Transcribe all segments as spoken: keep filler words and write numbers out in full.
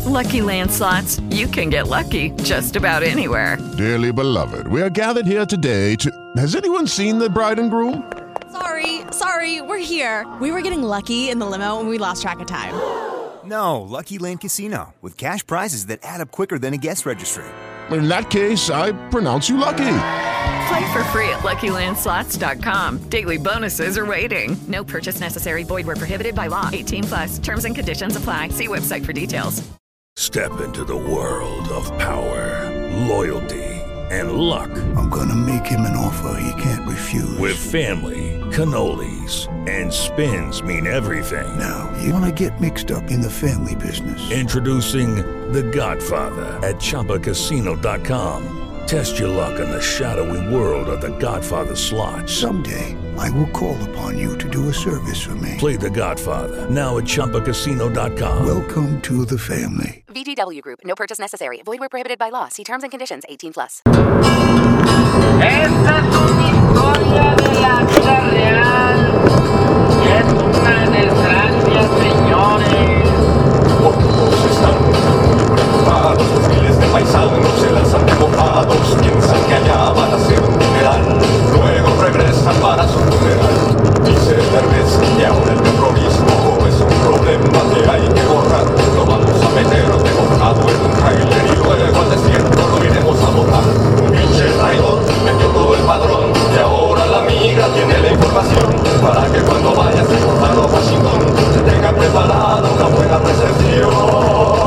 Lucky Land Slots, you can get lucky just about anywhere. Dearly beloved, we are gathered here today to... Has anyone seen the bride and groom? Sorry, sorry, we're here. We were getting lucky in the limo and we lost track of time. No, Lucky Land Casino, with cash prizes that add up quicker than a guest registry. In that case, I pronounce you lucky. Play for free at Lucky Land Slots dot com. Daily bonuses are waiting. No purchase necessary. Void where prohibited by law. eighteen plus. Terms and conditions apply. See website for details. Step into the world of power, loyalty, and luck. I'm gonna make him an offer he can't refuse. With family, cannolis, and spins mean everything. Now, you wanna get mixed up in the family business. Introducing The Godfather at Chumba Casino dot com. Test your luck in the shadowy world of The Godfather slot. Someday, I will call upon you to do a service for me. Play The Godfather, now at Chumba Casino dot com. Welcome to the family. V G W Group. No purchase necessary. Void where prohibited by law. See terms and conditions. eighteen plus. Esta es una historia de la vida real. Y es una desgracia, señores. Porque todos están preocupados, los miles de paisanos se lanzan remojados, piensan que allá van a hacer un funeral, luego regresan para su funeral. Dice Derbez que ahora el terrorismo es un problema que hay que borrar. Lo vamos a meter de mojado en un trailer y luego al desierto lo iremos a botar. Un pinche traidor metió todo el padrón y ahora la migra tiene la información para que cuando vayas de Portano a Washington se tenga preparada una buena recepción.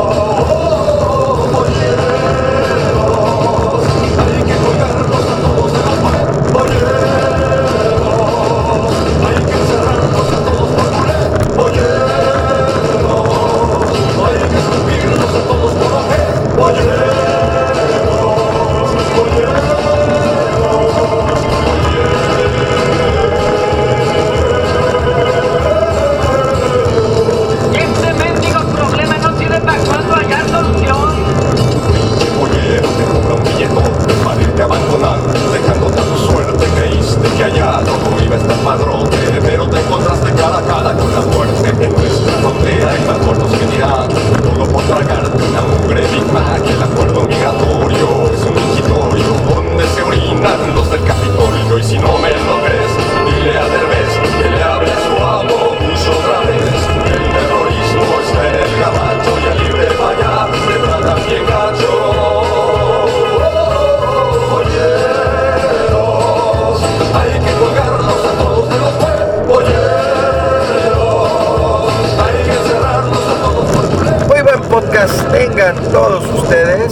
Tengan todos ustedes,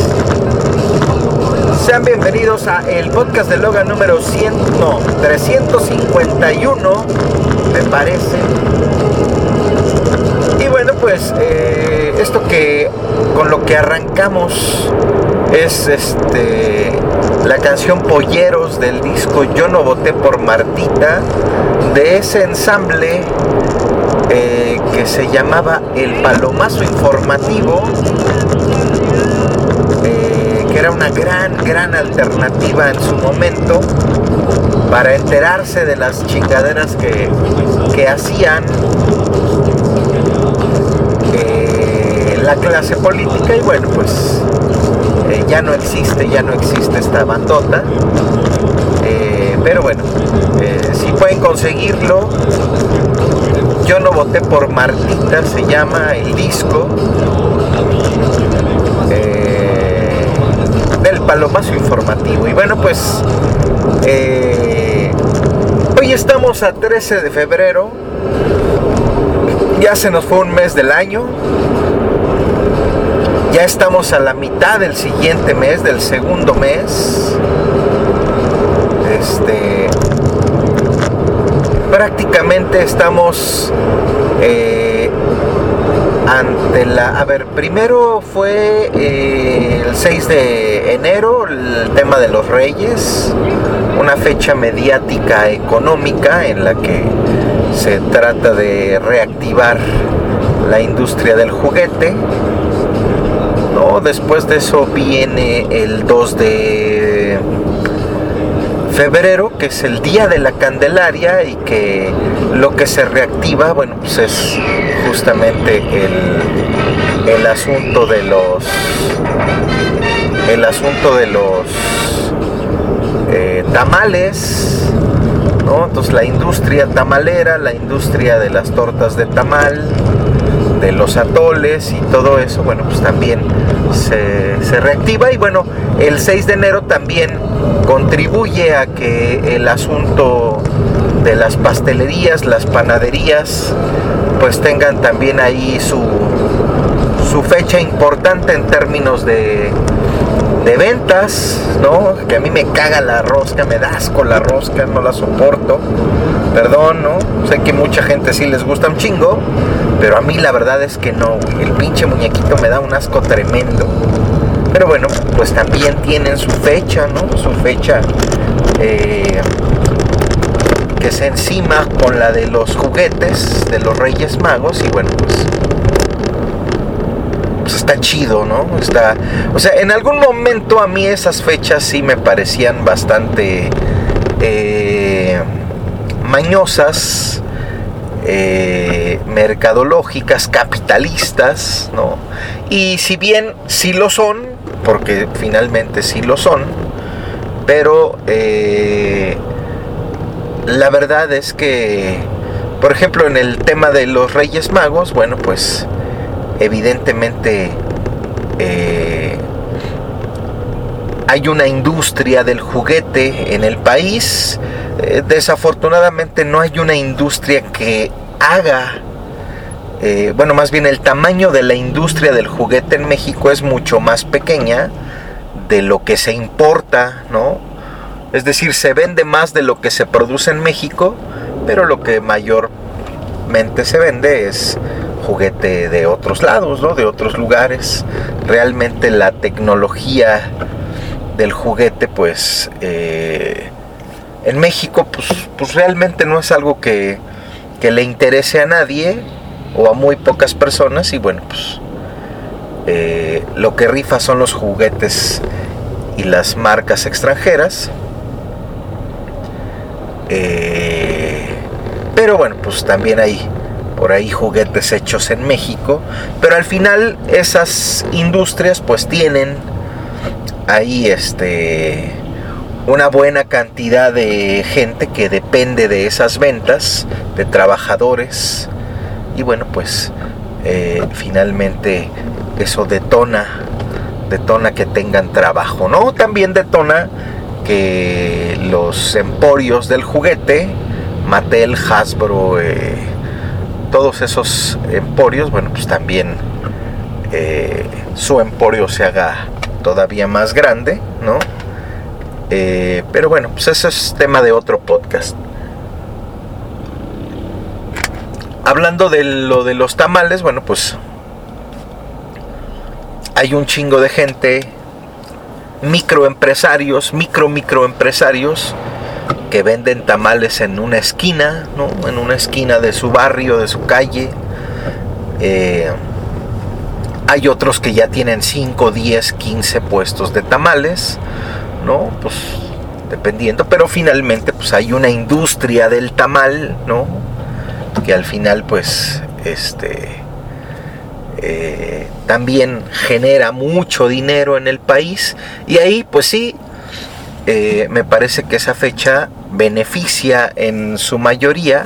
sean bienvenidos a el podcast de Logan número cien, no, trescientos cincuenta y uno, me parece. Y bueno, pues eh, esto que con lo que arrancamos es este la canción Polleros del disco Yo no voté por Martita, de ese ensamble Eh, que se llamaba El Palomazo Informativo, eh, que era una gran, gran alternativa en su momento para enterarse de las chingaderas que, que hacían eh, la clase política. Y bueno, pues eh, ya no existe, ya no existe esta bandota, eh, pero bueno, eh, si pueden conseguirlo, Yo no voté por Martita, se llama el disco eh, del Palomazo Informativo. Y bueno, pues eh, hoy estamos a trece de febrero, ya se nos fue un mes del año, ya estamos a la mitad del siguiente mes, del segundo mes. Este... Prácticamente estamos eh, ante la... A ver, primero fue eh, el seis de enero, el tema de los Reyes, una fecha mediática económica en la que se trata de reactivar la industria del juguete, ¿no? Después de eso viene el dos de febrero, que es el Día de la Candelaria, y que lo que se reactiva, bueno, pues es justamente el, el asunto de los el asunto de los eh, tamales, ¿no? Entonces la industria tamalera, la industria de las tortas de tamal, de los atoles y todo eso, bueno, pues también se, se reactiva. Y bueno, el seis de enero también contribuye a que el asunto de las pastelerías, las panaderías, pues tengan también ahí su, su fecha importante en términos de, de ventas, ¿no? Que a mí me caga la rosca, me da asco la rosca, no la soporto, perdón, ¿no? Sé que mucha gente sí les gusta un chingo, pero a mí la verdad es que no, el pinche muñequito me da un asco tremendo. Pero bueno, pues también tienen su fecha, ¿no? Su fecha eh, que se encima con la de los juguetes de los Reyes Magos. Y bueno, pues, pues está chido, ¿no? Está, o sea, en algún momento a mí esas fechas sí me parecían bastante eh, mañosas, eh, mercadológicas, capitalistas, ¿no? Y si bien sí lo son, porque finalmente sí lo son, pero eh, la verdad es que, por ejemplo, en el tema de los Reyes Magos, bueno, pues evidentemente eh, hay una industria del juguete en el país. Eh, desafortunadamente no hay una industria que haga, eh, bueno, más bien el tamaño de la industria del juguete en México es mucho más pequeña de lo que se importa, ¿no? Es decir, se vende más de lo que se produce en México, pero lo que mayormente se vende es juguete de otros lados, ¿no? De otros lugares. Realmente la tecnología del juguete, pues, eh, en México, pues, pues realmente no es algo que, que le interese a nadie o a muy pocas personas. Y bueno, pues, eh, lo que rifa son los juguetes y las marcas extranjeras. Eh, pero bueno, pues también hay por ahí juguetes hechos en México, pero al final esas industrias pues tienen ahí este una buena cantidad de gente que depende de esas ventas, de trabajadores, y bueno, pues eh, finalmente eso detona detona que tengan trabajo, ¿no? También detona que los emporios del juguete, Mattel, Hasbro, eh, todos esos emporios, bueno, pues también eh, su emporio se haga todavía más grande, ¿no? Eh, pero bueno, pues eso es tema de otro podcast. Hablando de lo de los tamales, bueno, pues hay un chingo de gente, microempresarios, micro microempresarios que venden tamales en una esquina, ¿no? En una esquina de su barrio, de su calle. Eh, hay otros que ya tienen cinco, diez, quince puestos de tamales, ¿no? Pues dependiendo, pero finalmente pues hay una industria del tamal, ¿no? Que al final pues este eh, también genera mucho dinero en el país. Y ahí pues sí, eh, me parece que esa fecha beneficia en su mayoría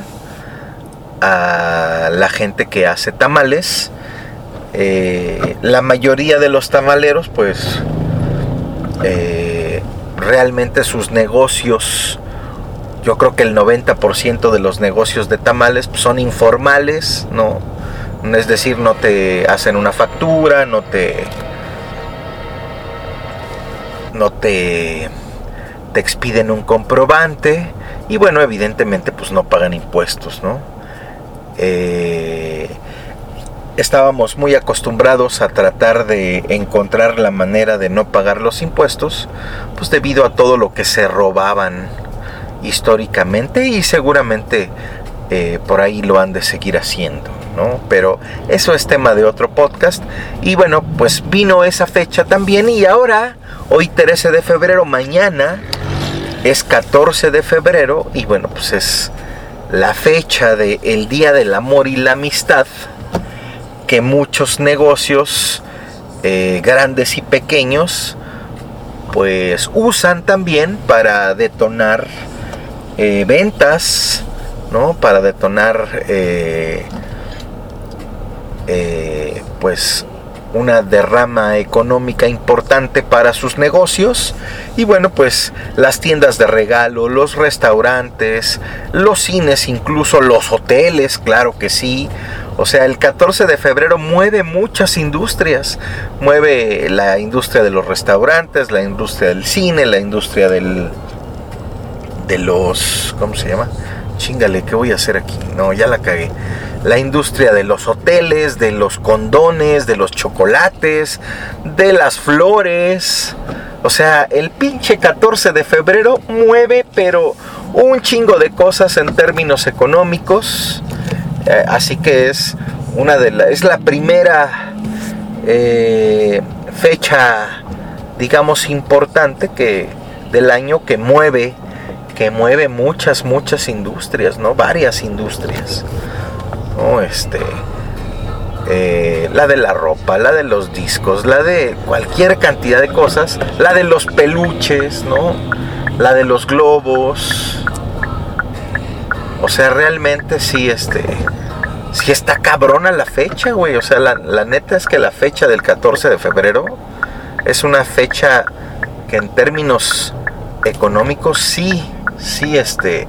a la gente que hace tamales. Eh, la mayoría de los tamaleros pues eh, realmente sus negocios, yo creo que el noventa por ciento de los negocios de tamales pues, son informales, ¿no? Es decir, no te hacen una factura, no te no te te expiden un comprobante y bueno, evidentemente pues no pagan impuestos, ¿no? Eh, estábamos muy acostumbrados a tratar de encontrar la manera de no pagar los impuestos, pues debido a todo lo que se robaban históricamente, y seguramente eh, por ahí lo han de seguir haciendo, ¿no? Pero eso es tema de otro podcast. Y bueno, pues vino esa fecha también, y ahora, hoy trece de febrero, mañana es catorce de febrero, y bueno, pues es la fecha del Día del Amor y la Amistad. que muchos negocios, eh, grandes y pequeños, pues usan también para detonar eh, ventas, ¿no? Para detonar eh, eh, pues una derrama económica importante para sus negocios. Y bueno, pues las tiendas de regalo, los restaurantes, los cines, incluso los hoteles, claro que sí. O sea, el catorce de febrero mueve muchas industrias. Mueve la industria de los restaurantes, la industria del cine, la industria del de los, ¿cómo se llama? Chíngale, ¿qué voy a hacer aquí? No, ya la cagué. La industria de los hoteles, de los condones, de los chocolates, de las flores. O sea, el pinche catorce de febrero mueve, pero un chingo de cosas en términos económicos. Eh, así que es una de la, es la primera eh, fecha, digamos, importante que del año que mueve, que mueve muchas, muchas industrias, ¿no? Varias industrias. ¿No? Este, eh, la de la ropa, la de los discos, la de cualquier cantidad de cosas, la de los peluches, ¿no? La de los globos. O sea, realmente sí, este, sí está cabrona la fecha, güey. O sea, la, la neta es que la fecha del catorce de febrero es una fecha que en términos económicos sí, sí, este,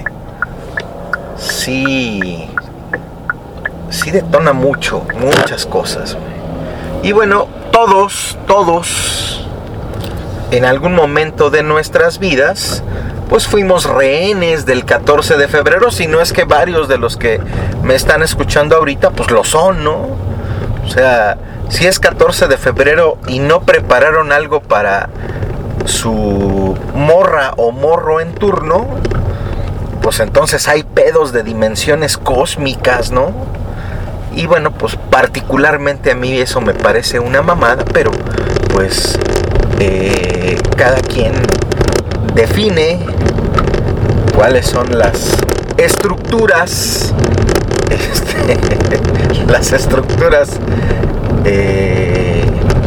sí, sí detona mucho, muchas cosas, güey. Y bueno, todos, todos, en algún momento de nuestras vidas, pues fuimos rehenes del catorce de febrero, si no es que varios de los que me están escuchando ahorita, pues lo son, ¿no? O sea, si es catorce de febrero y no prepararon algo para su morra o morro en turno, pues entonces hay pedos de dimensiones cósmicas, ¿no? Y bueno, pues particularmente a mí eso me parece una mamada, pero pues eh, cada quien define cuáles son las estructuras, este, las estructuras eh,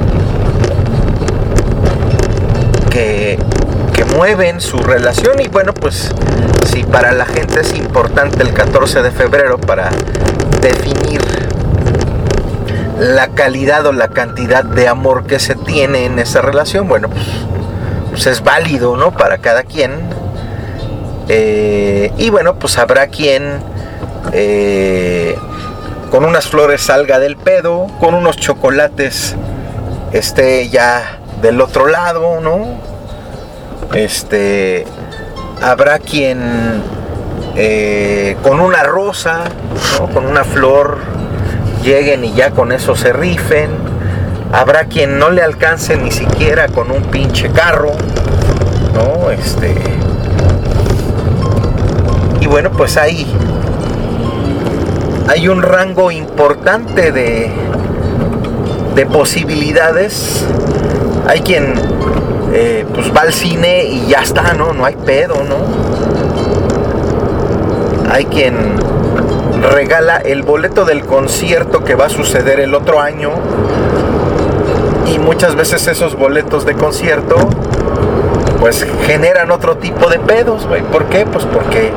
que, que mueven su relación. Y bueno, pues si para la gente es importante el catorce de febrero para definir la calidad o la cantidad de amor que se tiene en esa relación, bueno, pues, pues es válido, ¿no? Para cada quien. Eh, y bueno, pues habrá quien eh, con unas flores salga del pedo, con unos chocolates esté ya del otro lado, ¿no? Este, habrá quien eh, con una rosa, ¿no? Con una flor lleguen y ya con eso se rifen. Habrá quien no le alcance ni siquiera con un pinche carro, ¿no? Este, y bueno, pues hay hay un rango importante de de posibilidades. Hay quien eh, pues va al cine y ya está, ¿no? No hay pedo, ¿no? Hay quien regala el boleto del concierto que va a suceder el otro año. Y muchas veces esos boletos de concierto pues generan otro tipo de pedos, güey. ¿Por qué? Pues porque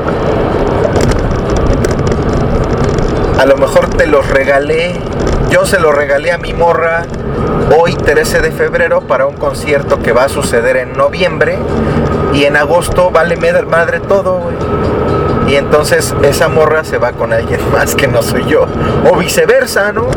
a lo mejor te los regalé, yo se los regalé a mi morra hoy trece de febrero para un concierto que va a suceder en noviembre, y en agosto vale madre todo, güey. Y entonces esa morra se va con alguien más que no soy yo, o viceversa, ¿no?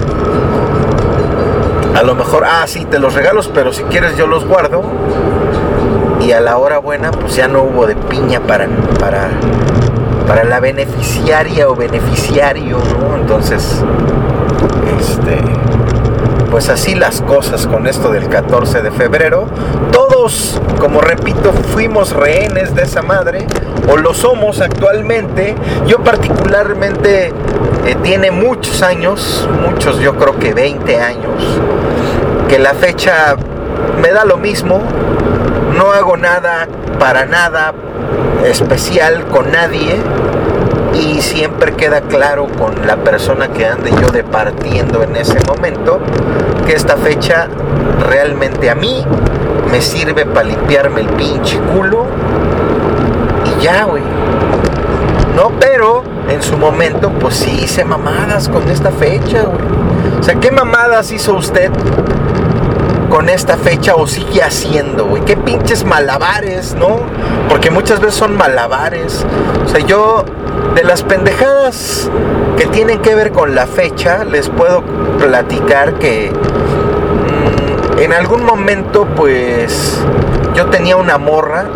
A lo mejor, ah, sí, te los regalos, pero si quieres yo los guardo. Y a la hora buena, pues ya no hubo de piña para, para, para la beneficiaria o beneficiario, ¿no? Entonces, este, pues así las cosas con esto del catorce de febrero. Todos, como repito, fuimos rehenes de esa madre, o lo somos actualmente. Yo particularmente eh, tiene muchos años, muchos, yo creo que veinte años, que la fecha me da lo mismo. No hago nada, para nada especial con nadie. y siempre queda claro con la persona que ande yo departiendo en ese momento que esta fecha realmente a mí me sirve para limpiarme el pinche culo y ya, güey. No, pero en su momento pues sí hice mamadas con esta fecha, güey. O sea, ¿qué mamadas hizo usted con esta fecha o sigue haciendo, güey? ¿Qué pinches malabares, no? Porque muchas veces son malabares. O sea, yo de las pendejadas que tienen que ver con la fecha les puedo platicar que mmm, en algún momento pues yo tenía una morra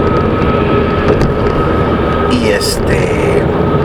y este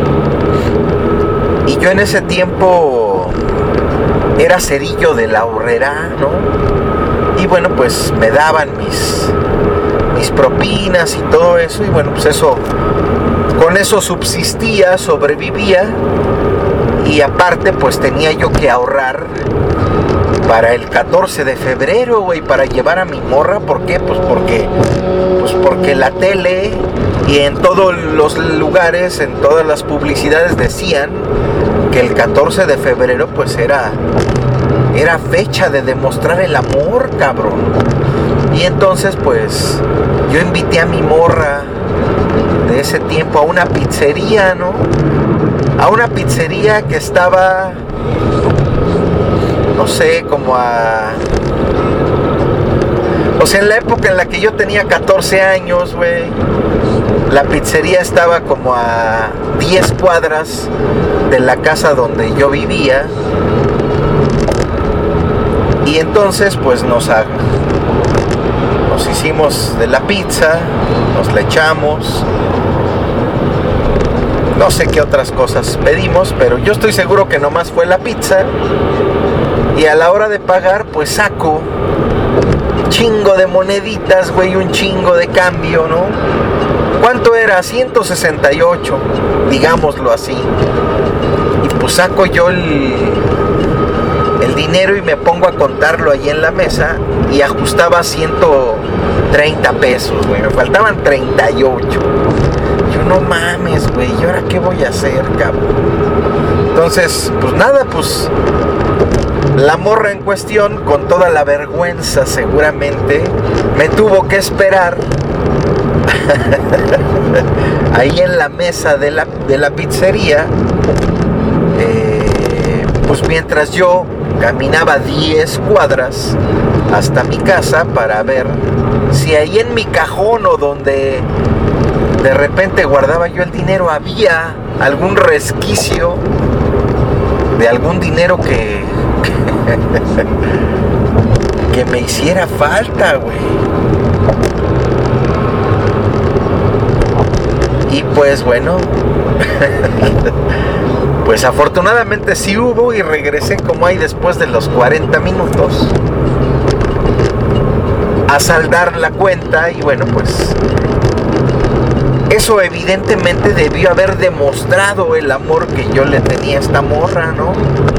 y yo en ese tiempo era cerillo de la Horrera, ¿no? Y bueno, pues me daban mis mis propinas y todo eso, y bueno, pues eso, con eso subsistía, sobrevivía, y aparte pues tenía yo que ahorrar para el catorce de febrero, güey, para llevar a mi morra. ¿Por qué? Pues porque, pues porque la tele y en todos los lugares, en todas las publicidades decían que el catorce de febrero pues era, era fecha de demostrar el amor, cabrón. Y entonces pues yo invité a mi morra de ese tiempo a una pizzería, ¿no? A una pizzería que estaba, no sé, como a... O sea, en la época en la que yo tenía catorce años, güey, la pizzería estaba como a diez cuadras de la casa donde yo vivía. Y entonces pues nos, nos hicimos de la pizza, nos la echamos. No sé qué otras cosas pedimos, pero yo estoy seguro que nomás fue la pizza. Y a la hora de pagar, pues saco un chingo de moneditas, güey, un chingo de cambio, ¿no? ¿Cuánto era? ciento sesenta y ocho, digámoslo así. Y pues saco yo el, el dinero y me pongo a contarlo ahí en la mesa y ajustaba ciento treinta pesos, güey. Me faltaban treinta y ocho. Yo, no mames, güey, ¿y ahora qué voy a hacer, cabrón? Entonces, pues nada, pues la morra en cuestión, con toda la vergüenza seguramente, me tuvo que esperar ahí en la mesa de la, de la pizzería, eh, pues mientras yo caminaba diez cuadras hasta mi casa para ver si ahí en mi cajón o donde de repente guardaba yo el dinero había algún resquicio de algún dinero que que me hiciera falta, güey. Y pues bueno, pues afortunadamente sí hubo, y regresé como ahí después de los cuarenta minutos a saldar la cuenta. Y bueno, pues eso evidentemente debió haber demostrado el amor que yo le tenía a esta morra, ¿no?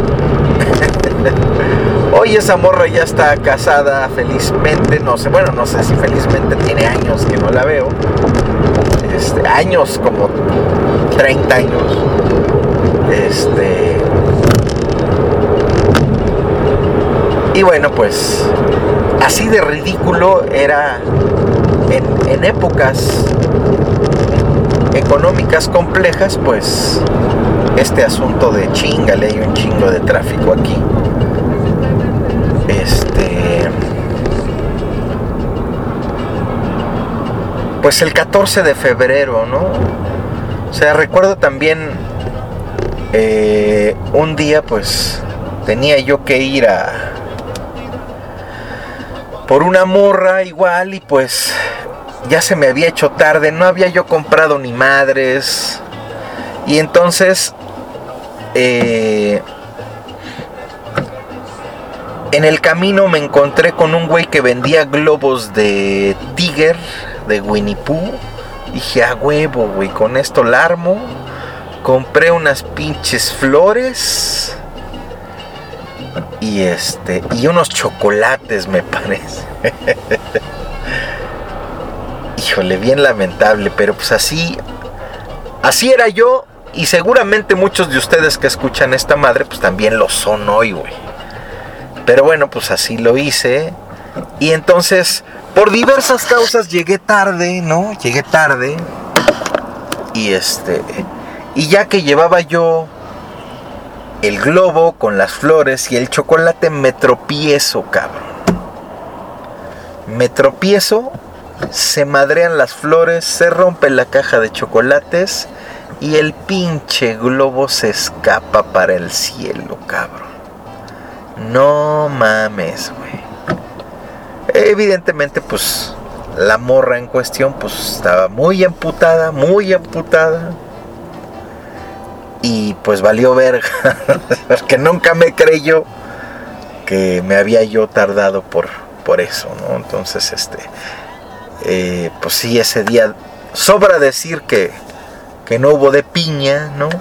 Hoy esa morra ya está casada felizmente, no sé, bueno, no sé si felizmente, tiene años que no la veo. Este, años, como treinta años. Este... Y bueno, pues así de ridículo era en, en épocas económicas complejas, pues este asunto de chingale, hay un chingo de tráfico aquí. Este... Pues el catorce de febrero, ¿no? O sea, recuerdo también eh, un día, pues tenía yo que ir a por una morra igual, y pues ya se me había hecho tarde, no había yo comprado ni madres. Y entonces eh, en el camino me encontré con un güey que vendía globos de Tiger, de Winnie Pooh. Dije, a huevo, güey, con esto la armo. Compré unas pinches flores y este y unos chocolates, me parece. Híjole, bien lamentable, pero pues así así era yo Y seguramente muchos de ustedes que escuchan esta madre, pues también lo son hoy, güey. Pero bueno, pues así lo hice. Y entonces, por diversas causas, llegué tarde, ¿no? Llegué tarde. Y este... Y ya que llevaba yo el globo con las flores y el chocolate, me tropiezo, cabrón. Me tropiezo, se madrean las flores, se rompe la caja de chocolates y el pinche globo se escapa para el cielo, cabrón. No mames, güey. Evidentemente, pues, la morra en cuestión, pues, estaba muy emputada, muy emputada. Y pues valió verga, porque nunca me creyó que me había yo tardado por, por eso, ¿no? Entonces, este, eh, pues sí, ese día, sobra decir que, que no hubo de piña, ¿no?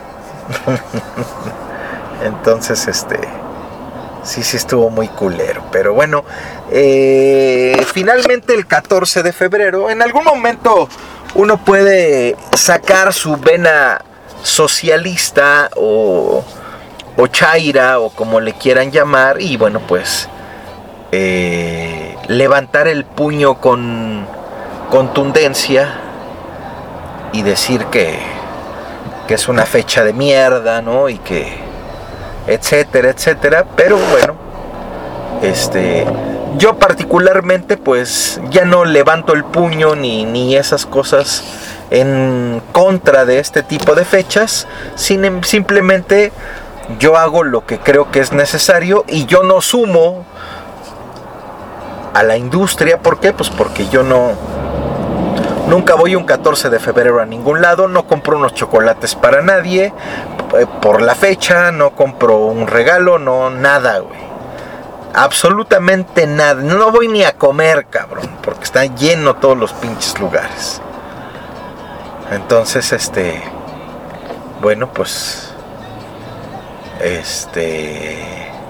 Entonces, este, sí, sí estuvo muy culero. Pero bueno, eh, finalmente el catorce de febrero, en algún momento uno puede sacar su vena socialista o, o chaira o como le quieran llamar, y bueno, pues eh, levantar el puño con contundencia y decir que, que es una fecha de mierda, ¿no? Y que etcétera, etcétera. Pero bueno, este, yo particularmente pues ya no levanto el puño ni, ni esas cosas en contra de este tipo de fechas. Sin, simplemente yo hago lo que creo que es necesario y yo no sumo a la industria. ¿Por qué? Pues porque yo no nunca voy un catorce de febrero a ningún lado, no compro unos chocolates para nadie eh, por la fecha, no compro un regalo, no, nada, güey. Absolutamente nada. No voy ni a comer, cabrón, porque está lleno todos los pinches lugares. Entonces, este, bueno, pues, este,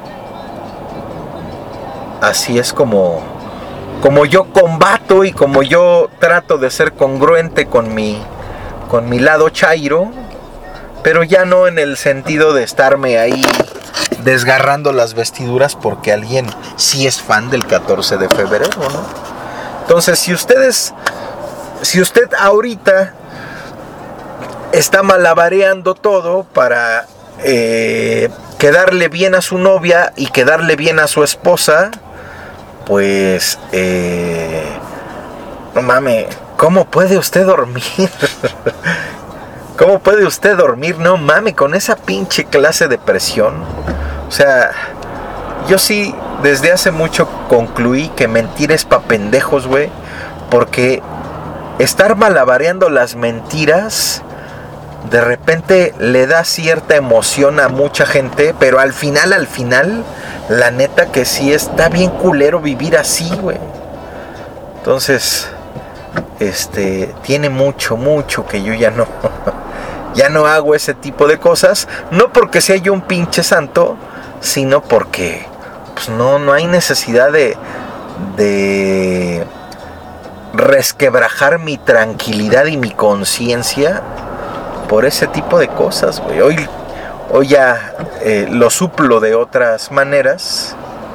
así es como, como yo combato y como yo trato de ser congruente con mi, con mi lado chairo, pero ya no en el sentido de estarme ahí desgarrando las vestiduras porque alguien sí es fan del catorce de febrero, ¿no? Entonces, si ustedes, si usted ahorita está malabareando todo para eh, quedarle bien a su novia y quedarle bien a su esposa, pues eh, no mames, ¿cómo puede usted dormir? ¿Cómo puede usted dormir? No mames, con esa pinche clase de presión. O sea, yo sí desde hace mucho concluí que mentir es pa' pendejos, güey, porque estar malabareando las mentiras de repente le da cierta emoción a mucha gente, pero al final, al final, la neta que sí está bien culero vivir así, güey. Entonces, este, tiene mucho, mucho que yo ya no, ya no hago ese tipo de cosas, no porque sea yo un pinche santo, sino porque, pues no, no hay necesidad de, de resquebrajar mi tranquilidad y mi conciencia por ese tipo de cosas, güey. Hoy, hoy ya eh, lo suplo de otras maneras.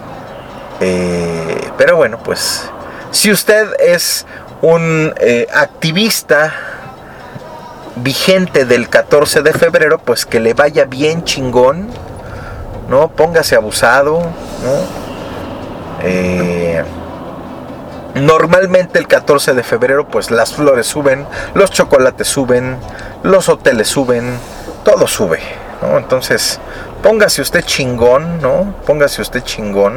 Eh, pero bueno, pues, si usted es un eh, activista vigente del catorce de febrero, pues que le vaya bien chingón, ¿no? Póngase abusado, ¿no? Eh... Normalmente el catorce de febrero pues las flores suben, los chocolates suben, los hoteles suben, todo sube, ¿no? Entonces póngase usted chingón, ¿no? Póngase usted chingón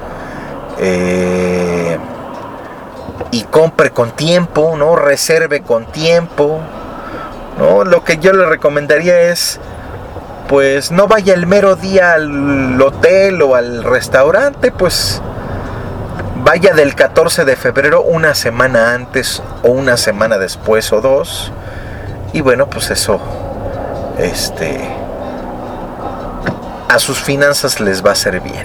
eh, y compre con tiempo, ¿no? Reserve con tiempo, ¿no? Lo que yo le recomendaría es, pues no vaya el mero día al hotel o al restaurante, pues vaya del catorce de febrero una semana antes o una semana después o dos. Y bueno, pues eso, este, a sus finanzas les va a hacer bien.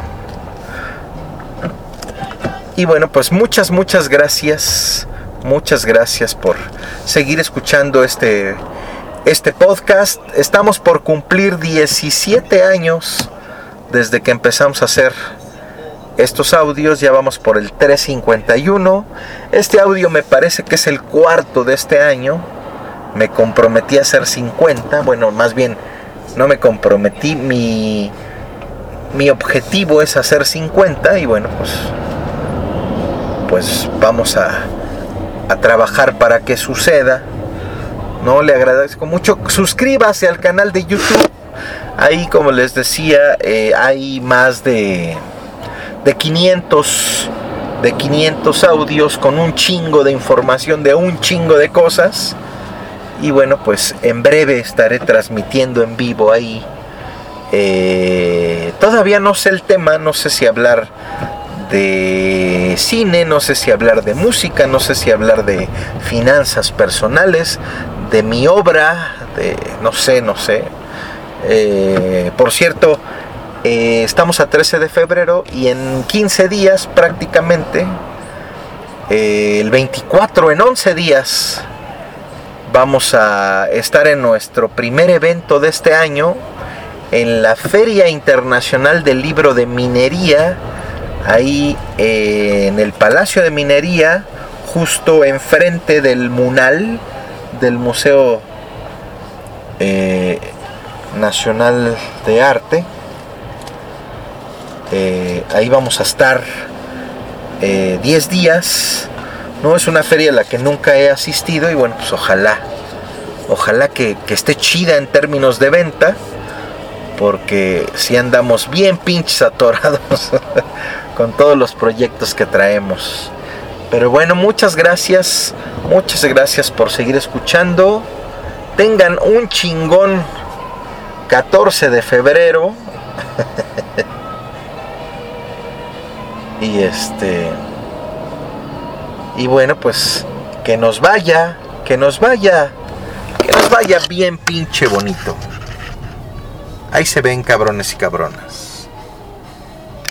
Y bueno, pues muchas, muchas gracias. Muchas gracias por seguir escuchando este este podcast. Estamos por cumplir diecisiete años desde que empezamos a hacer estos audios. Ya vamos por el trescientos cincuenta y uno. Este audio me parece que es el cuarto de este año. Me comprometí a hacer cincuenta. Bueno, más bien no me comprometí. Mi, mi objetivo es hacer cincuenta. Y bueno, pues, pues vamos a, a trabajar para que suceda. No, le agradezco mucho. Suscríbase al canal de YouTube. Ahí, como les decía, eh, hay más de, de quinientos de quinientos audios con un chingo de información de un chingo de cosas. Y bueno, pues en breve estaré transmitiendo en vivo ahí. Eh, todavía no sé el tema, no sé si hablar de cine, no sé si hablar de música, no sé si hablar de finanzas personales, de mi obra, de no sé, no sé. Eh, por cierto, eh, estamos a trece de febrero y en quince días prácticamente, eh, el veinticuatro, en once días, vamos a estar en nuestro primer evento de este año, en la Feria Internacional del Libro de Minería, ahí eh, en el Palacio de Minería, justo enfrente del MUNAL, del Museo eh, Nacional de Arte. Eh, ahí vamos a estar eh, diez días. No es una feria a la que nunca he asistido y bueno, pues ojalá, ojalá que, que esté chida en términos de venta, porque si andamos bien pinches atorados con todos los proyectos que traemos. Pero bueno, muchas gracias, muchas gracias por seguir escuchando. Tengan un chingón catorce de febrero. y este... Y bueno, pues que nos vaya, que nos vaya, que nos vaya bien pinche bonito. Ahí se ven, cabrones y cabronas.